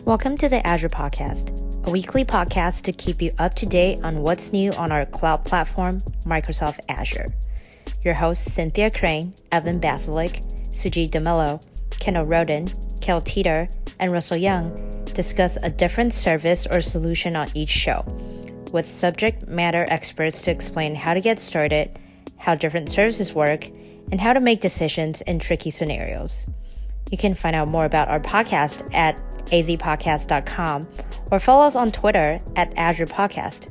Welcome to the Azure Podcast, a weekly podcast to keep you up to date on what's new on our cloud platform, Microsoft Azure. Your hosts Cynthia Crane, Evan Basilik, Sujit DeMello, Kendall Roden, Kel Teeter, and Russell Young discuss a different service or solution on each show, with subject matter experts to explain how to get started, how different services work, and how to make decisions in tricky scenarios. You can find out more about our podcast at azpodcast.com or follow us on Twitter at Azure Podcast.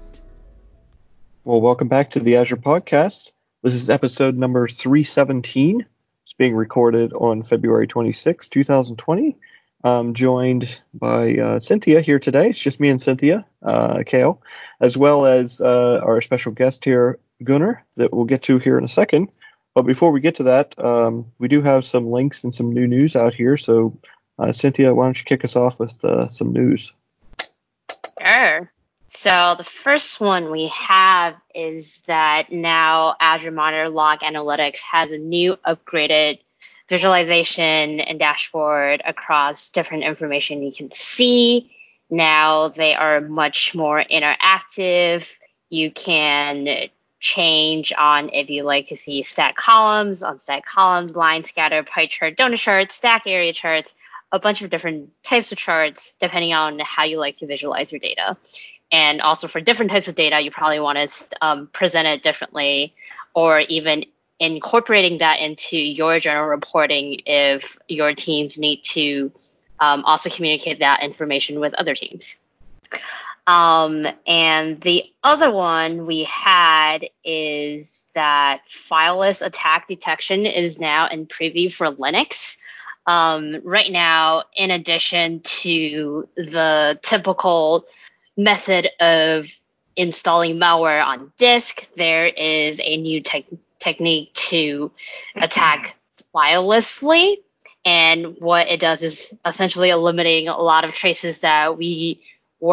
Well, welcome back to the Azure Podcast. This is episode number 317. It's being recorded on February 26, 2020. I'm joined by Cynthia here today. It's just me and Cynthia, Kale, as well as our special guest here, Gunnar, that we'll get to here in a second. But before we get to that, we do have some links and some new news out here. So, Cynthia, why don't you kick us off with some news? Sure. So the first one we have is that now Azure Monitor Log Analytics has a new upgraded visualization and dashboard across different information you can see. Now they are much more interactive. You can change on if you like to see stack columns, unstack columns, line scatter, pie chart, donut charts, stack area charts, a bunch of different types of charts depending on how you like to visualize your data. And also for different types of data, you probably want to present it differently, or even incorporating that into your general reporting if your teams need to also communicate that information with other teams. And the other one we had is that fileless attack detection is now in preview for Linux. Right now, in addition to the typical method of installing malware on disk, there is a new technique to attack filelessly. And what it does is essentially eliminating a lot of traces that we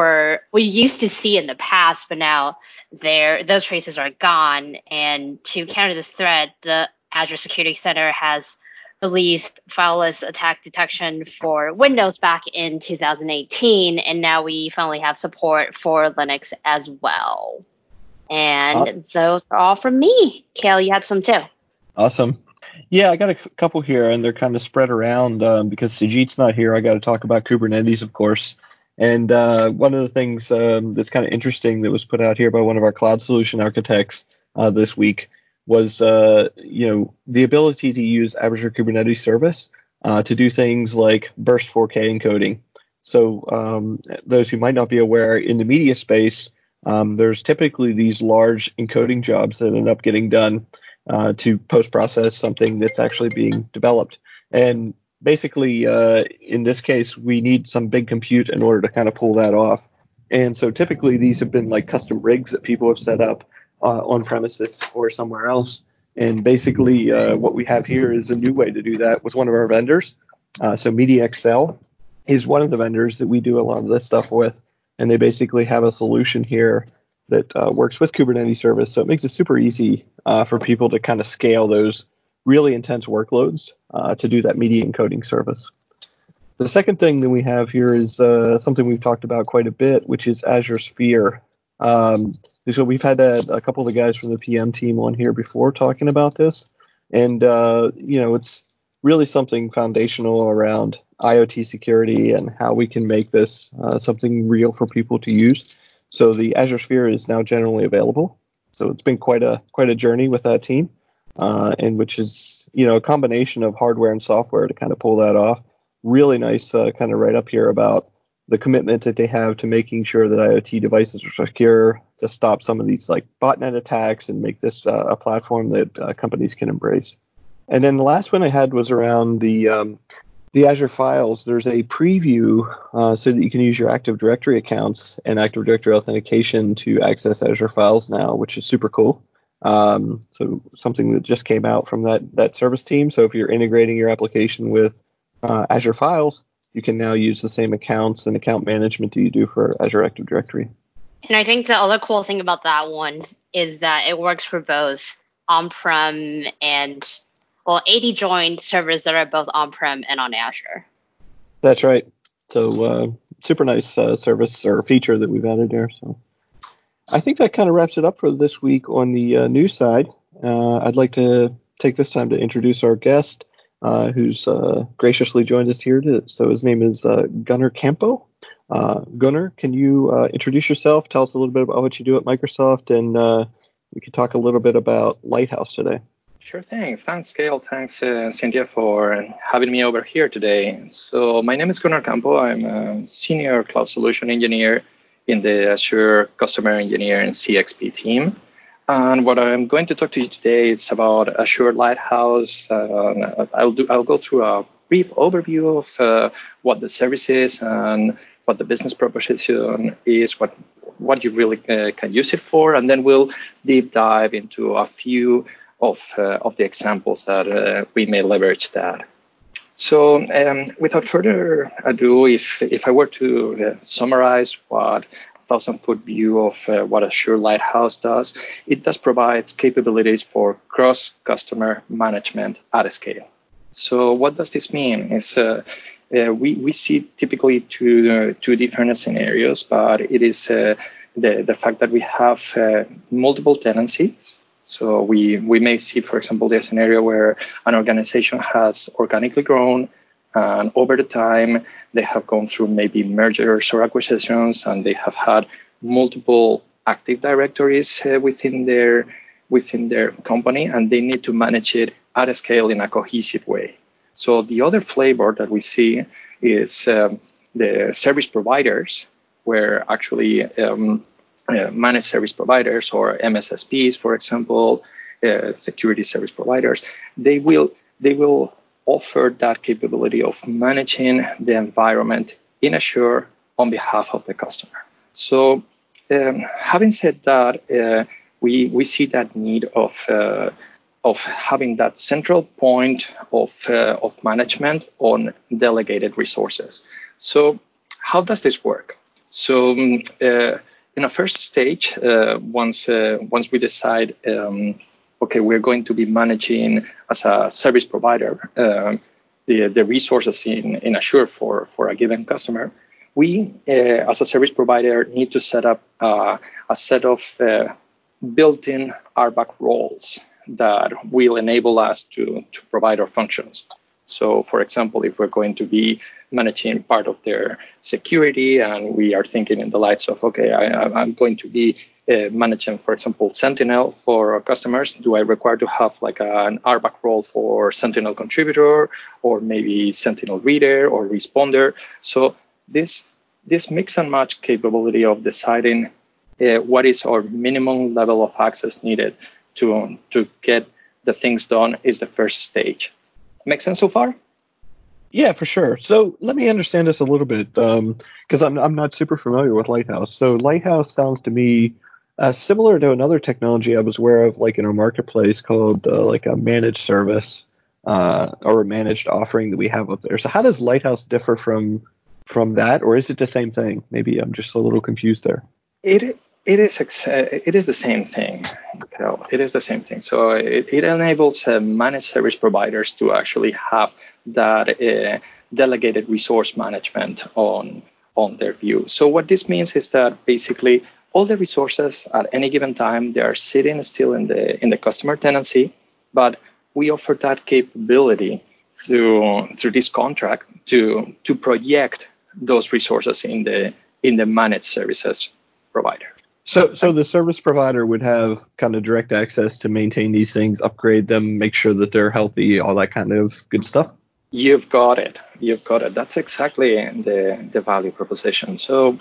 used to see in the past, but now those traces are gone. And to counter this threat, the Azure Security Center has released fileless attack detection for Windows back in 2018, and now we finally have support for Linux as well. And those are all from me. Kale, you had some too. Awesome. Yeah, I got a couple here, and they're kind of spread around because Sujit's not here. I got to talk about Kubernetes, of course. And one of the things that's kind of interesting that was put out here by one of our cloud solution architects this week was, the ability to use Azure Kubernetes Service to do things like burst 4K encoding. So those who might not be aware, in the media space, there's typically these large encoding jobs that end up getting done to post-process something that's actually being developed. And basically, in this case, we need some big compute in order to kind of pull that off. And so typically these have been like custom rigs that people have set up on premises or somewhere else. And basically what we have here is a new way to do that with one of our vendors. So MediaXL is one of the vendors that we do a lot of this stuff with. And they basically have a solution here that works with Kubernetes Service. So it makes it super easy for people to kind of scale those really intense workloads to do that media encoding service. The second thing that we have here is something we've talked about quite a bit, which is Azure Sphere. So we've had a couple of the guys from the PM team on here before talking about this. And, it's really something foundational around IoT security and how we can make this something real for people to use. So the Azure Sphere is now generally available. So it's been quite a journey with that team. And which is, a combination of hardware and software to kind of pull that off. Really nice kind of write up here about the commitment that they have to making sure that IoT devices are secure, to stop some of these like botnet attacks and make this a platform that companies can embrace. And then the last one I had was around the Azure Files. There's a preview so that you can use your Active Directory accounts and Active Directory authentication to access Azure Files now, which is super cool. So something that just came out from that service team. So if you're integrating your application with Azure Files, you can now use the same accounts and account management that you do for Azure Active Directory. And I think the other cool thing about that one is that it works for both on-prem and, AD joined servers that are both on-prem and on Azure. That's right. So super nice service or feature that we've added there. So I think that kind of wraps it up for this week on the news side. I'd like to take this time to introduce our guest, who's graciously joined us here. So his name is Gunnar Campo. Gunnar, can you introduce yourself? Tell us a little bit about what you do at Microsoft, and we could talk a little bit about Lighthouse today. Sure thing. Thanks, Gail. Thanks, Cynthia, for having me over here today. So my name is Gunnar Campo. I'm a senior cloud solution engineer in the Azure Customer Engineer and CXP team. And what I'm going to talk to you today is about Azure Lighthouse. I'll go through a brief overview of what the service is and what the business proposition is, what you really can use it for, and then we'll deep dive into a few of the examples that we may leverage that. So without further ado, if I were to summarize what 1,000-foot view of what Azure Lighthouse does, it does provide capabilities for cross-customer management at a scale. So what does this mean? Is we see typically two different scenarios, but it is the fact that we have multiple tenancies. So we may see, for example, the scenario where an organization has organically grown, and over the time they have gone through maybe mergers or acquisitions, and they have had multiple active directories within their company, and they need to manage it at a scale in a cohesive way. So the other flavor that we see is the service providers, where actually managed service providers or MSSPs, for example, security service providers, they will offer that capability of managing the environment in Azure on behalf of the customer. So having said that, we see that need of having that central point of management on delegated resources. So how does this work? So in a first stage, once we decide, okay, we're going to be managing as a service provider the resources in Azure for a given customer, we, as a service provider, need to set up a set of built-in RBAC roles that will enable us to provide our functions. So, for example, if we're going to be managing part of their security, and we are thinking in the lights of, okay, I'm going to be managing, for example, Sentinel for our customers, do I require to have like an RBAC role for Sentinel contributor, or maybe Sentinel reader or responder? So this mix and match capability of deciding what is our minimum level of access needed to get the things done is the first stage. Make sense so far? Yeah, for sure. So let me understand this a little bit, because I'm not super familiar with Lighthouse. So Lighthouse sounds to me similar to another technology I was aware of, like in a marketplace called like a managed service or a managed offering that we have up there. So how does Lighthouse differ from that, or is it the same thing? Maybe I'm just a little confused there. It is the same thing. It is the same thing. So it enables managed service providers to actually have that delegated resource management on their view. So what this means is that basically all the resources at any given time, they are sitting still in the customer tenancy, but we offer that capability through this contract to project those resources in the managed services provider. So the service provider would have kind of direct access to maintain these things, upgrade them, make sure that they're healthy, all that kind of good stuff? You've got it. That's exactly the value proposition. So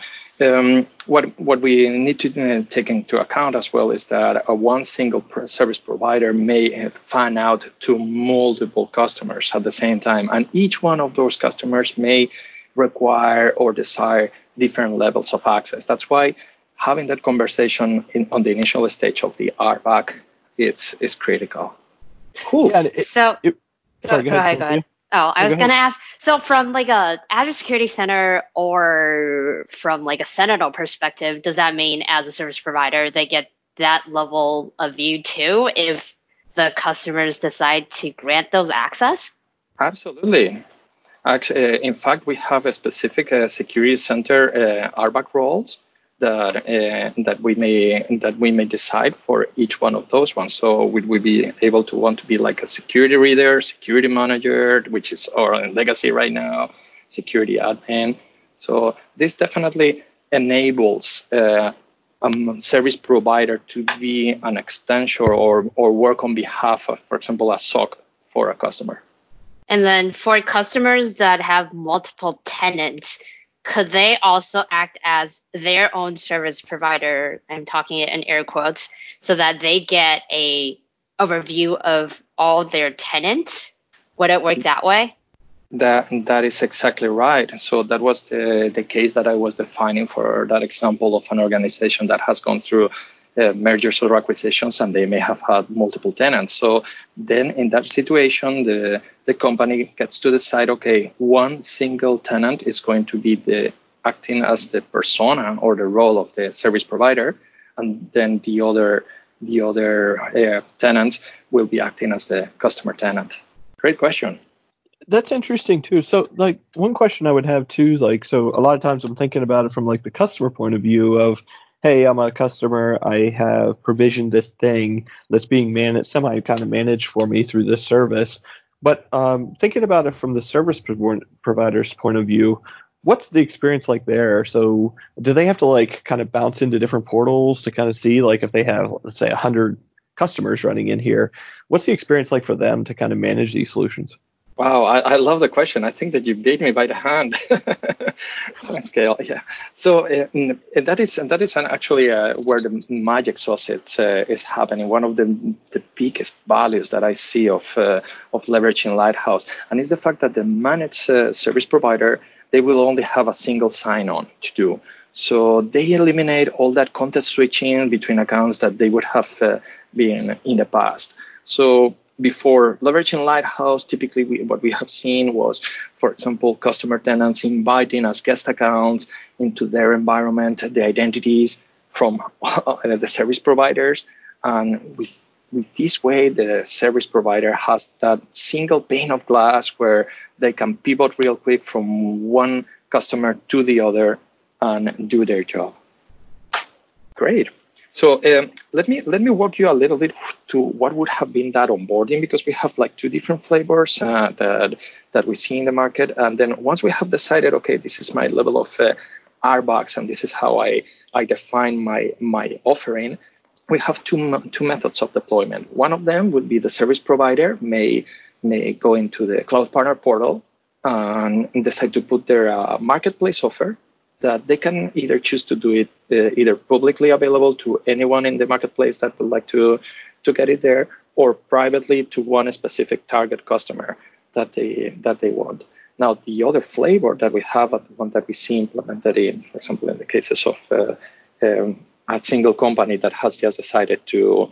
what we need to take into account as well is that one single service provider may fan out to multiple customers at the same time. And each one of those customers may require or desire different levels of access. That's why having that conversation on the initial stage of the RBAC is critical. Cool. Yeah, Sorry, go ahead. Oh, I was going to ask, so from like a Azure Security Center or from like a Sentinel perspective, does that mean as a service provider, they get that level of view too if the customers decide to grant those access? Absolutely. Actually, in fact, we have a specific security center RBAC roles that we may decide for each one of those ones. So we be able to want to be like a security reader, security manager, which is our legacy right now, security admin. So this definitely enables service provider to be an extension or work on behalf of, for example, a SOC for a customer. And then for customers that have multiple tenants, could they also act as their own service provider? I'm talking it in air quotes, so that they get a overview of all their tenants. Would it work that way? That is exactly right. So that was the case that I was defining for that example of an organization that has gone through mergers or acquisitions, and they may have had multiple tenants. So then in that situation, the company gets to decide, okay, one single tenant is going to be acting as the persona or the role of the service provider, and then the other tenants will be acting as the customer tenant. Great question. That's interesting too. So like one question I would have too, like, so a lot of times I'm thinking about it from like the customer point of view of, hey, I'm a customer, I have provisioned this thing that's being managed, semi kind of managed for me through this service. But thinking about it from the service provider's point of view, what's the experience like there? So do they have to like kind of bounce into different portals to kind of see like if they have, let's say, 100 customers running in here? What's the experience like for them to kind of manage these solutions? Wow, I love the question. I think that you gave me by the hand. Thanks, Gail. Yeah. So that is actually where the magic sausage is happening. One of the biggest values that I see of leveraging Lighthouse, and is the fact that the managed service provider, they will only have a single sign-on to do. So they eliminate all that context switching between accounts that they would have been in the past. So before leveraging Lighthouse, typically what we have seen was, for example, customer tenants inviting as guest accounts into their environment, the identities from the service providers. And with this way, the service provider has that single pane of glass where they can pivot real quick from one customer to the other and do their job. Great. So let me walk you a little bit to what would have been that onboarding, because we have like two different flavors that we see in the market. And then once we have decided, okay, this is my level of RBACs and this is how I define my offering, we have two methods of deployment. One of them would be the service provider may go into the Cloud Partner Portal and decide to put their marketplace offer, that they can either choose to do it either publicly available to anyone in the marketplace that would like to get it there, or privately to one specific target customer that they want. Now, the other flavor that we have, the one that we see implemented in, for example, in the cases of a single company that has just decided to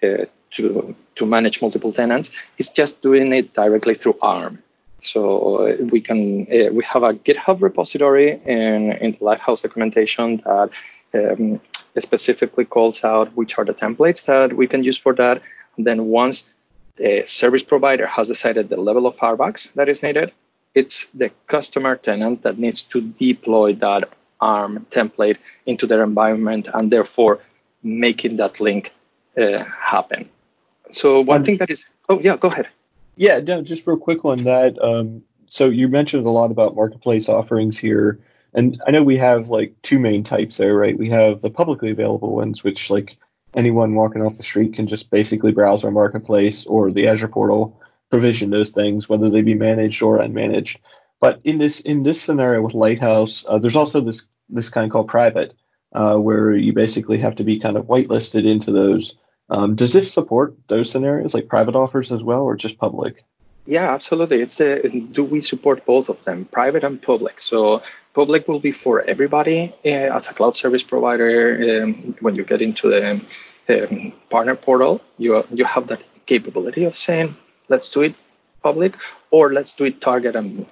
manage multiple tenants, is just doing it directly through ARM. So we have a GitHub repository in the Lighthouse documentation that specifically calls out which are the templates that we can use for that. And then once the service provider has decided the level of RBACs that is needed, it's the customer tenant that needs to deploy that ARM template into their environment, and therefore making that link happen. So one thing that is, oh yeah, go ahead. Yeah, no, just real quick on that. So you mentioned a lot about marketplace offerings here, and I know we have like two main types there, right? We have the publicly available ones, which like anyone walking off the street can just basically browse our marketplace or the Azure portal, provision those things, whether they be managed or unmanaged. But in this scenario with Lighthouse, there's also this kind called private, where you basically have to be kind of whitelisted into those. Does this support those scenarios, like private offers as well, or just public? Yeah, absolutely. Do we support both of them, private and public? So public will be for everybody as a cloud service provider. When you get into the partner portal, you have that capability of saying, let's do it public, or let's do it target and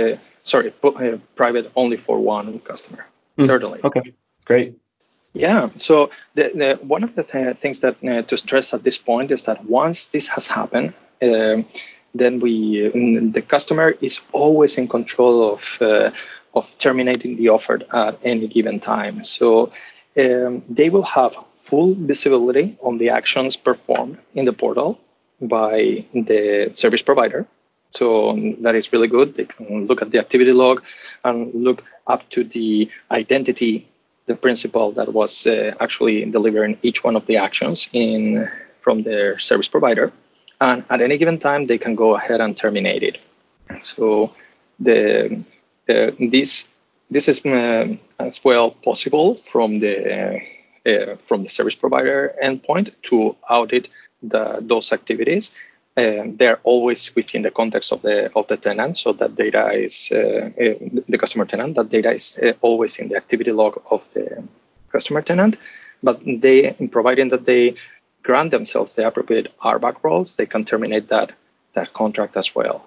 private only for one customer. Certainly. Okay, great. Yeah. So one of the things that to stress at this point is that once this has happened, then the customer is always in control of terminating the offer at any given time. So they will have full visibility on the actions performed in the portal by the service provider. So that is really good. They can look at the activity log and look up to the identity, the principal that was actually delivering each one of the actions from their service provider. And at any given time, they can go ahead and terminate it. So this is as well possible from the service provider endpoint to audit those activities. They're always within the context of the tenant, so that data is the customer tenant. That data is always in the activity log of the customer tenant. But providing that they grant themselves the appropriate RBAC roles, they can terminate that contract as well.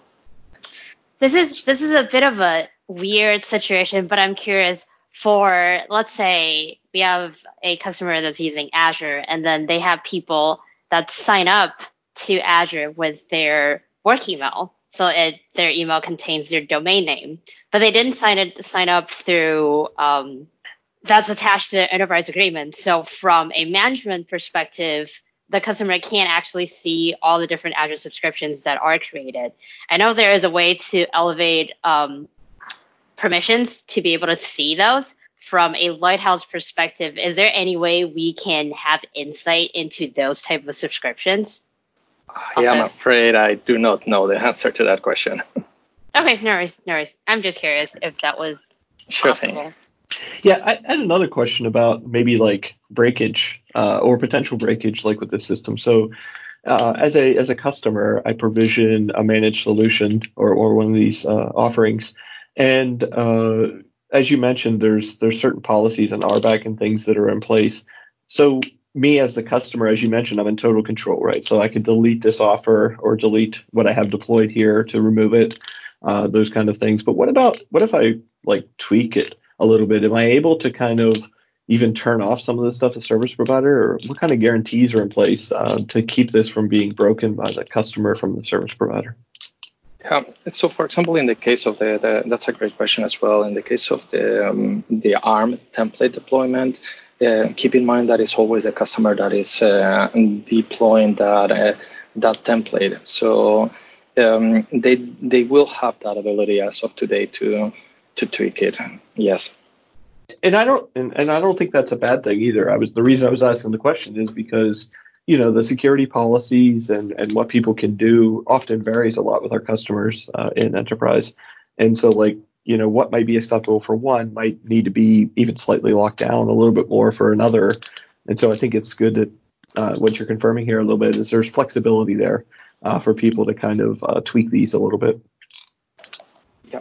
This is a bit of a weird situation, but I'm curious. For, let's say we have a customer that's using Azure, and then they have people that sign up to Azure with their work email. So their email contains their domain name, but they didn't sign up through that's attached to the enterprise agreement. So from a management perspective, the customer can't actually see all the different Azure subscriptions that are created. I know there is a way to elevate permissions to be able to see those. From a Lighthouse perspective, is there any way we can have insight into those type of subscriptions? I'm afraid I do not know the answer to that question. Okay, no worries. I'm just curious if that was possible. Thing. Yeah, I had another question about maybe like breakage or potential breakage, like with this system. So as a customer, I provision a managed solution or one of these offerings, and as you mentioned, there's certain policies and RBAC and things that are in place. So me as the customer, as you mentioned, I'm in total control, right? So I could delete this offer or delete what I have deployed here to remove it, those kind of things. But what if I like tweak it a little bit? Am I able to kind of even turn off some of the stuff as service provider, or what kind of guarantees are in place to keep this from being broken by the customer from the service provider? So, for example, in the case of that's a great question as well. In the case of the ARM template deployment, keep in mind that it's always the customer that is deploying that template. So they will have that ability as of today to tweak it. Yes. And I don't think that's a bad thing either. The reason I was asking the question is because the security policies and what people can do often varies a lot with our customers in enterprise. And so what might be acceptable for one might need to be even slightly locked down a little bit more for another. And so I think it's good that what you're confirming here a little bit is there's flexibility there for people to kind of tweak these a little bit. Yeah.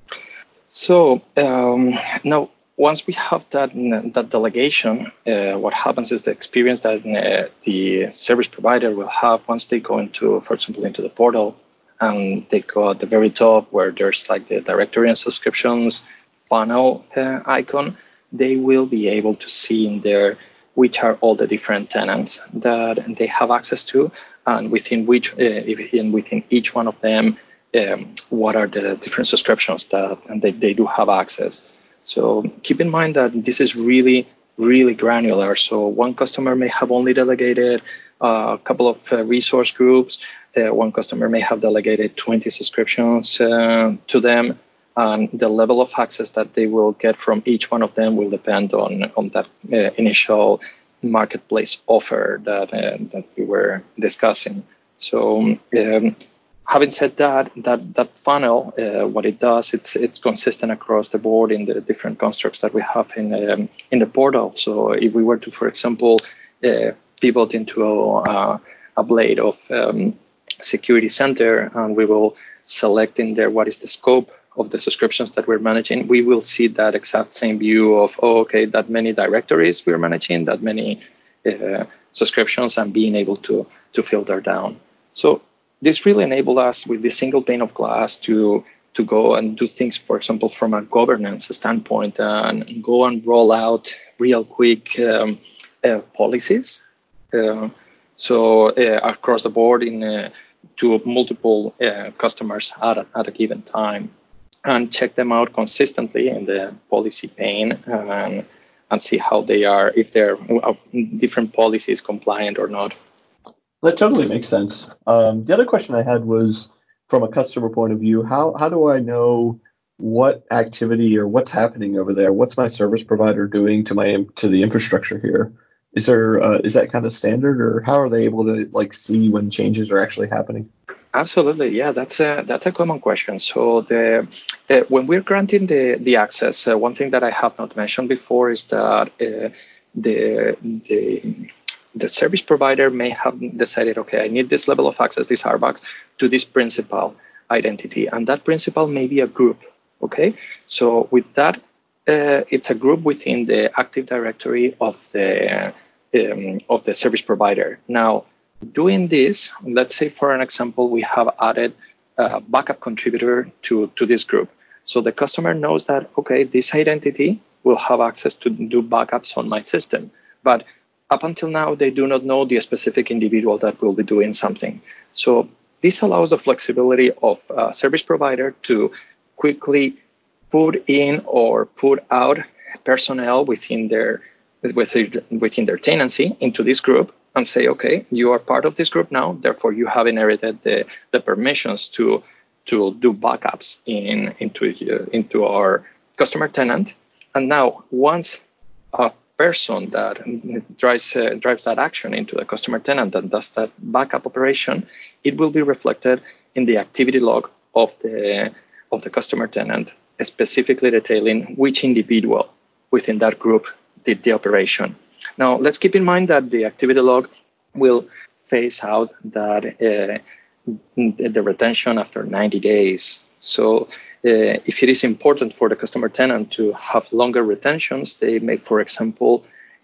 So now, once we have that delegation, what happens is the experience that the service provider will have once they go into, for example, into the portal, and they go at the very top where there's like the directory and subscriptions funnel icon, they will be able to see in there which are all the different tenants that they have access to, and within each one of them, what are the different subscriptions that they do have access. So keep in mind that this is really, really granular. So one customer may have only delegated a couple of resource groups. One customer may have delegated 20 subscriptions to them. And the level of access that they will get from each one of them will depend on that initial marketplace offer that we were discussing. So having said that funnel, what it does, it's consistent across the board in the different constructs that we have in the portal. So if we were to, for example, pivot into a blade of security center, and we will select in there what is the scope of the subscriptions that we're managing, we will see that exact same view of, that many directories we're managing, that many subscriptions, and being able to filter down. So this really enabled us with this single pane of glass to go and do things, for example, from a governance standpoint, and go and roll out real quick policies. So across the board in to multiple customers at a given time, and check them out consistently in the policy pane and see how they are, if they're different policies compliant or not. That totally makes sense. The other question I had was from a customer point of view, how do I know what activity or what's happening over there? What's my service provider doing to the infrastructure here? Is that kind of standard, or how are they able to see when changes are actually happening? Absolutely, yeah, that's a common question. So when we're granting the access, one thing that I have not mentioned before is that the service provider may have decided, okay, I need this level of access, this RBAC, to this principal identity, and that principal may be a group. Okay, so with that, it's a group within the Active Directory of the service provider. Now, doing this, let's say for an example, we have added a backup contributor to this group. So the customer knows that, okay, this identity will have access to do backups on my system. But up until now, they do not know the specific individual that will be doing something. So this allows the flexibility of a service provider to quickly put in or put out personnel within their tenancy into this group and say, okay, you are part of this group now, therefore you have inherited the permissions to do backups into our customer tenant. And now once a person that drives that action into the customer tenant and does that backup operation, it will be reflected in the activity log of the customer tenant, specifically detailing which individual within that group did the operation. Now, let's keep in mind that the activity log will phase out the retention after 90 days. So if it is important for the customer tenant to have longer retentions, they may, for example,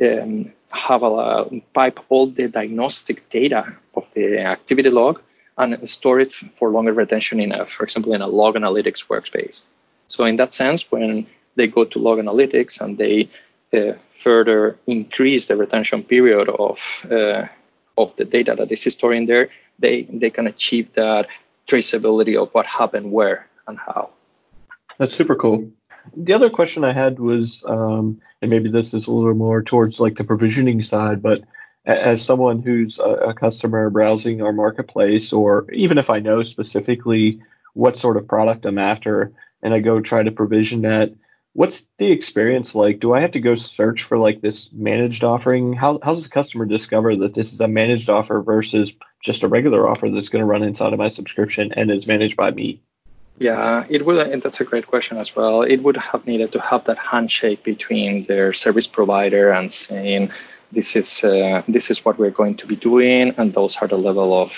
pipe all the diagnostic data of the activity log and store it for longer retention for example, in a log analytics workspace. So in that sense, when they go to log analytics and they further increase the retention period of the data that is stored in there, they can achieve that traceability of what happened where and how. That's super cool. The other question I had was, and maybe this is a little more towards the provisioning side, but as someone who's a customer browsing our marketplace, or even if I know specifically what sort of product I'm after and I go try to provision that, what's the experience like? Do I have to go search for this managed offering? How does the customer discover that this is a managed offer versus just a regular offer that's going to run inside of my subscription and is managed by me? Yeah, it would, and that's a great question as well. It would have needed to have that handshake between their service provider and saying, this is what we're going to be doing, and those are the level of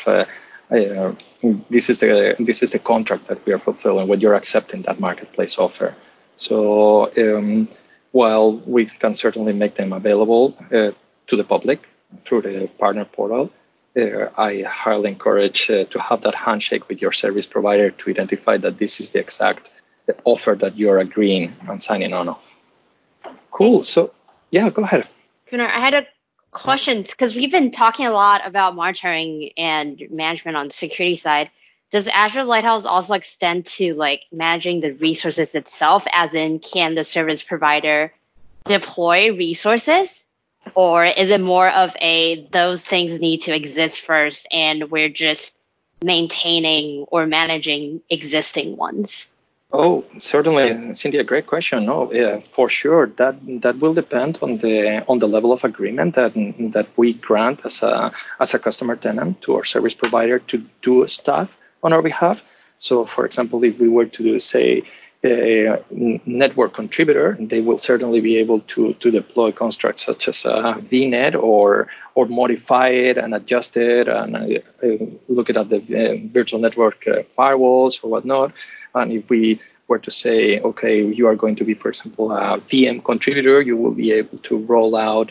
this is the contract that we are fulfilling when you're accepting that marketplace offer. So while we can certainly make them available to the public through the partner portal, I highly encourage to have that handshake with your service provider to identify that this is the exact offer that you're agreeing and signing on. Cool. So yeah, go ahead. Gunnar, I had a question because we've been talking a lot about monitoring and management on the security side. Does Azure Lighthouse also extend to managing the resources itself, as in can the service provider deploy resources? Or is it more of those things need to exist first and we're just maintaining or managing existing ones? Oh, certainly, Cindy, a great question. No, yeah, for sure. That will depend on the level of agreement that we grant as a customer tenant to our service provider to do stuff on our behalf. So, for example, if we were to do, say, a network contributor, they will certainly be able to deploy constructs such as VNet or modify it and adjust it and look at the virtual network firewalls or whatnot. And if we were to say, okay, you are going to be, for example, a VM contributor, you will be able to roll out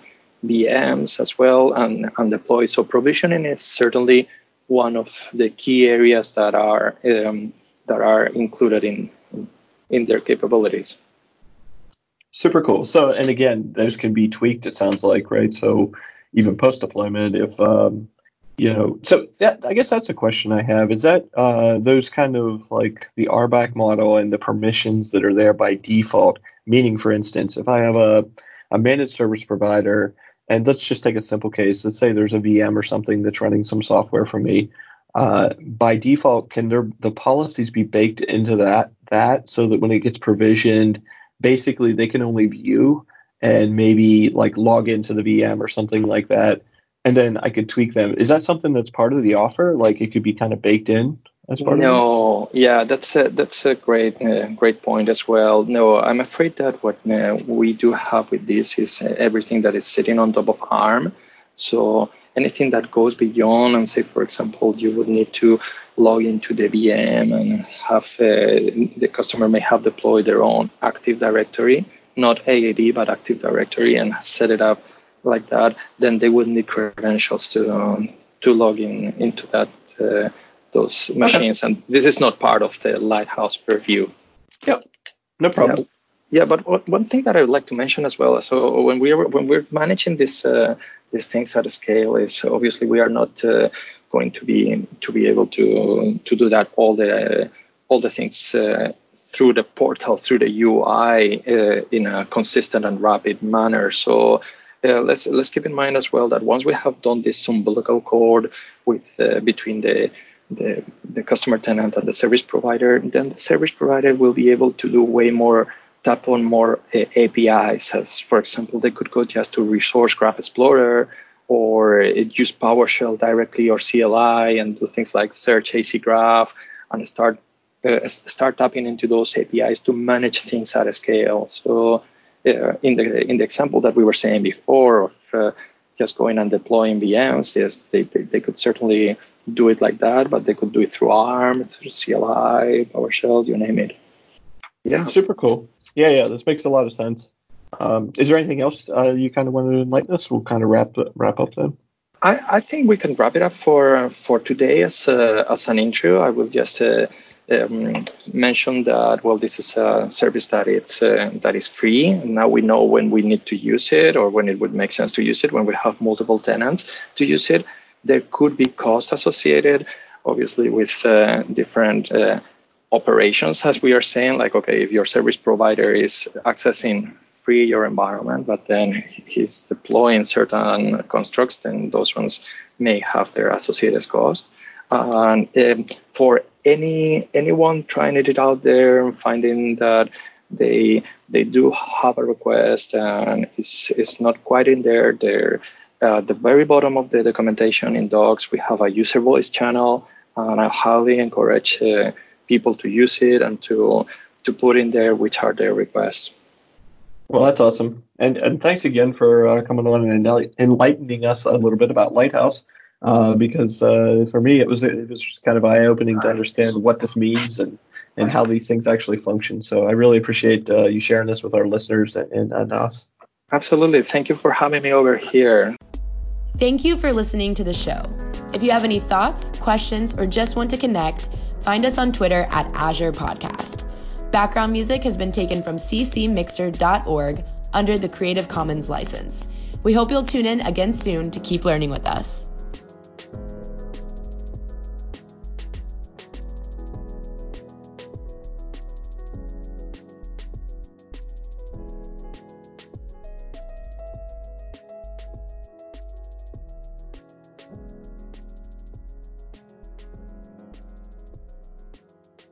VMs as well and deploy. So provisioning is certainly one of the key areas that are included in their capabilities. Super cool. So, and again, those can be tweaked, it sounds like, right? So even post-deployment, if So I guess that's a question I have. Is that those kind of like the RBAC model and the permissions that are there by default? Meaning, for instance, if I have a managed service provider, and let's just take a simple case. Let's say there's a VM or something that's running some software for me. By default, can the policies be baked into that so that when it gets provisioned, basically they can only view and maybe like log into the VM or something like that, and then I could tweak them. Is that something that's part of the offer? Like it could be kind of baked in as part of it? No, yeah, that's a great point as well. No, I'm afraid that what we do have with this is everything that is sitting on top of ARM. So anything that goes beyond, and say, for example, you would need to log into the VM and have the customer may have deployed their own Active Directory, not AAD, but Active Directory, and set it up like that, then they would need credentials to log into that those machines. And this is not part of the Lighthouse purview. Yep, no problem. Yeah, but one thing that I would like to mention as well. So when we're managing these things at a scale, is obviously we are not going to be able to do that all the things through the portal, through the UI in a consistent and rapid manner. So let's keep in mind as well that once we have done this umbilical cord with between the customer tenant and the service provider, then the service provider will be able to do way more, tap on more APIs. As for example, they could go just to Resource Graph Explorer or use PowerShell directly or CLI and do things like search AC Graph and start tapping into those APIs to manage things at a scale. So in the example that we were saying before of just going and deploying VMs, yes, they could certainly do it like that, but they could do it through ARM, through CLI, PowerShell, you name it. Yeah, super cool. Yeah, this makes a lot of sense. Is there anything else you kind of want to enlighten us? We'll kind of wrap up then. I think we can wrap it up for today as an intro. I will just mention that, well, this is a service that is free. Now we know when we need to use it or when it would make sense to use it, when we have multiple tenants to use it. There could be cost associated, obviously, with different operations, as we are saying, like, okay, if your service provider is accessing free your environment, but then he's deploying certain constructs, then those ones may have their associated cost. And for anyone trying it out there and finding that they do have a request and it's not quite in there, at the very bottom of the documentation in Docs, we have a user voice channel, and I highly encourage people to use it and to put in there which are their requests. Well, that's awesome. And thanks again for coming on and enlightening us a little bit about Lighthouse, because for me, it was just kind of eye-opening to understand what this means and how these things actually function. So I really appreciate you sharing this with our listeners and us. Absolutely. Thank you for having me over here. Thank you for listening to the show. If you have any thoughts, questions, or just want to connect, find us on Twitter at Azure Podcast. Background music has been taken from ccmixer.org under the Creative Commons license. We hope you'll tune in again soon to keep learning with us.